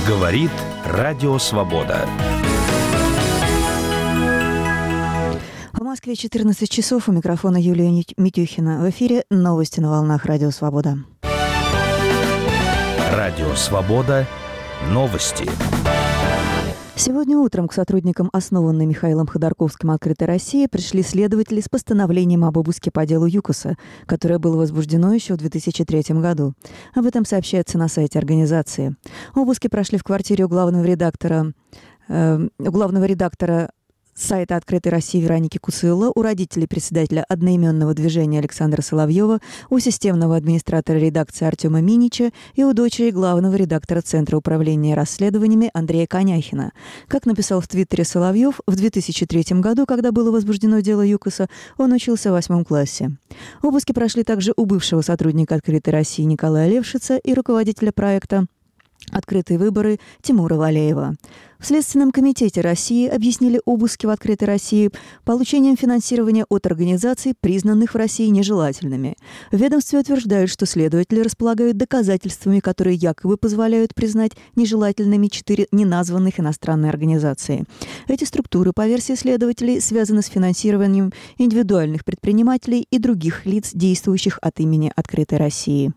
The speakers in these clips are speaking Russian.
Говорит Радио Свобода. В Москве 14 часов. У микрофона Юлия Митюхина. В эфире новости на волнах Радио Свобода. Радио Свобода. Новости. Сегодня утром к сотрудникам основанной Михаилом Ходорковским «Открытой России» пришли следователи с постановлением об обыске по делу ЮКОСа, которое было возбуждено еще в 2003 году. Об этом сообщается на сайте организации. Обыски прошли в квартире у главного редактора сайта «Открытой России» Вероники Куцыло, у родителей председателя одноименного движения Александра Соловьева, у системного администратора редакции Артема Минича и у дочери главного редактора Центра управления расследованиями Андрея Коняхина. Как написал в Твиттере Соловьев, в 2003 году, когда было возбуждено дело ЮКОСа, он учился в 8 классе. Обыски прошли также у бывшего сотрудника «Открытой России» Николая Левшица и руководителя проекта «Открытые выборы» Тимура Валеева. В Следственном комитете России объяснили обыски в «Открытой России» получением финансирования от организаций, признанных в России нежелательными. В ведомстве утверждают, что следователи располагают доказательствами, которые якобы позволяют признать нежелательными 4 неназванных иностранные организации. Эти структуры, по версии следователей, связаны с финансированием индивидуальных предпринимателей и других лиц, действующих от имени «Открытой России».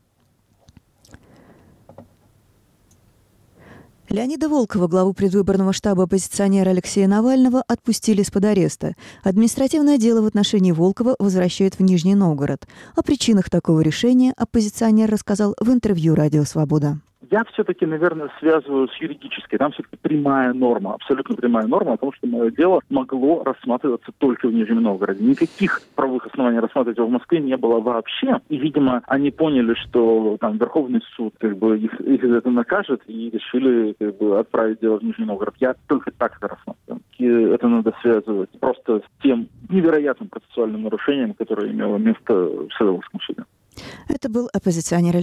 Леонида Волкова, главу предвыборного штаба оппозиционера Алексея Навального, отпустили из-под ареста. Административное дело в отношении Волкова возвращают в Нижний Новгород. О причинах такого решения оппозиционер рассказал в интервью «Радио Свобода». Я все-таки, наверное, связываю с юридической. Там все-таки прямая норма, абсолютно прямая норма о том, что мое дело могло рассматриваться только в Нижнем Новгороде. Никаких правовых оснований рассматривать его в Москве не было вообще. И, видимо, они поняли, что там Верховный суд их за это накажет, и решили отправить дело в Нижний Новгород. Я только так это рассматриваю. И это надо связывать просто с тем невероятным процессуальным нарушением, которое имело место в Савеловском суде. Это был оппозиционер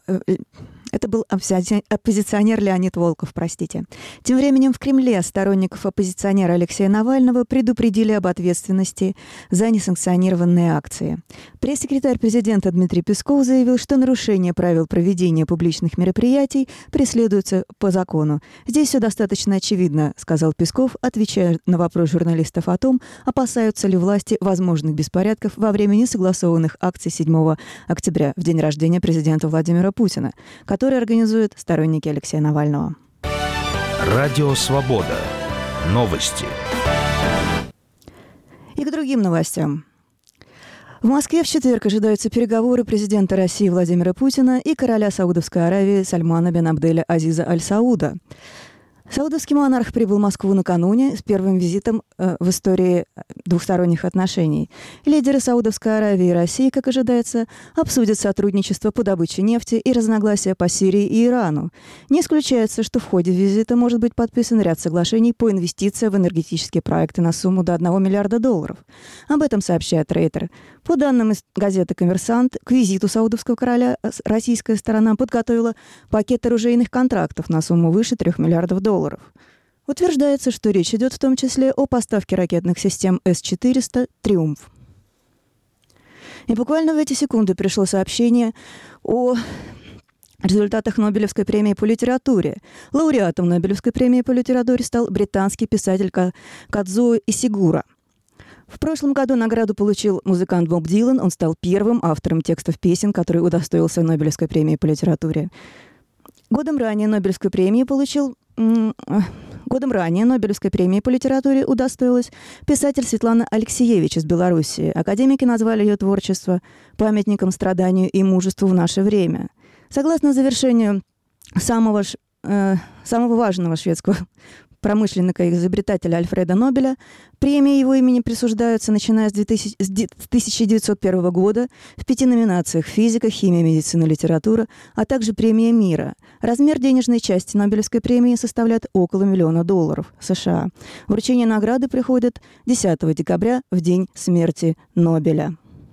Леонид Волков, простите. Тем временем в Кремле сторонников оппозиционера Алексея Навального предупредили об ответственности за несанкционированные акции. Пресс-секретарь президента Дмитрий Песков заявил, что нарушение правил проведения публичных мероприятий преследуется по закону. «Здесь все достаточно очевидно», — сказал Песков, отвечая на вопрос журналистов о том, опасаются ли власти возможных беспорядков во время несогласованных акций 7 октября, в день рождения президента Владимира Путина, который организуют сторонники Алексея Навального. Радио Свобода. Новости. И к другим новостям. В Москве в четверг ожидаются переговоры президента России Владимира Путина и короля Саудовской Аравии Сальмана бен Абделя Азиза Аль Сауда. Саудовский монарх прибыл в Москву накануне с первым визитом в истории двухсторонних отношений. Лидеры Саудовской Аравии и России, как ожидается, обсудят сотрудничество по добыче нефти и разногласия по Сирии и Ирану. Не исключается, что в ходе визита может быть подписан ряд соглашений по инвестициям в энергетические проекты на сумму до $1 миллиарда. Об этом сообщает Рейтер. По данным из газеты «Коммерсант», к визиту саудовского короля российская сторона подготовила пакет оружейных контрактов на сумму выше $3 миллиардов. Утверждается, что речь идет в том числе о поставке ракетных систем С-400 «Триумф». И буквально в эти секунды пришло сообщение о результатах Нобелевской премии по литературе. Лауреатом Нобелевской премии по литературе стал британский писатель Кадзуо Исигура. В прошлом году награду получил музыкант Боб Дилан. Он стал первым автором текстов песен, который удостоился Нобелевской премии по литературе. Годом ранее Нобелевской премии по литературе удостоилась писатель Светлана Алексиевич из Белоруссии. Академики назвали ее творчество памятником страданию и мужеству в наше время. Согласно завершению самого важного шведского промышленника и изобретателя Альфреда Нобеля, премии его имени присуждаются, начиная с 1901 года, в 5 номинациях: физика, химия, медицина, литература, а также премия мира. Размер денежной части Нобелевской премии составляет около $1 миллиона США. Вручение награды приходит 10 декабря, в день смерти Нобеля.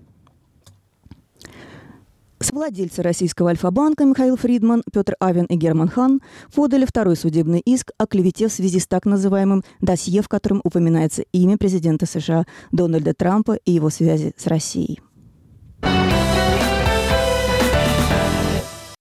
Совладельцы российского Альфа-банка Михаил Фридман, Петр Авен и Герман Хан подали второй судебный иск о клевете в связи с так называемым досье, в котором упоминается имя президента США Дональда Трампа и его связи с Россией.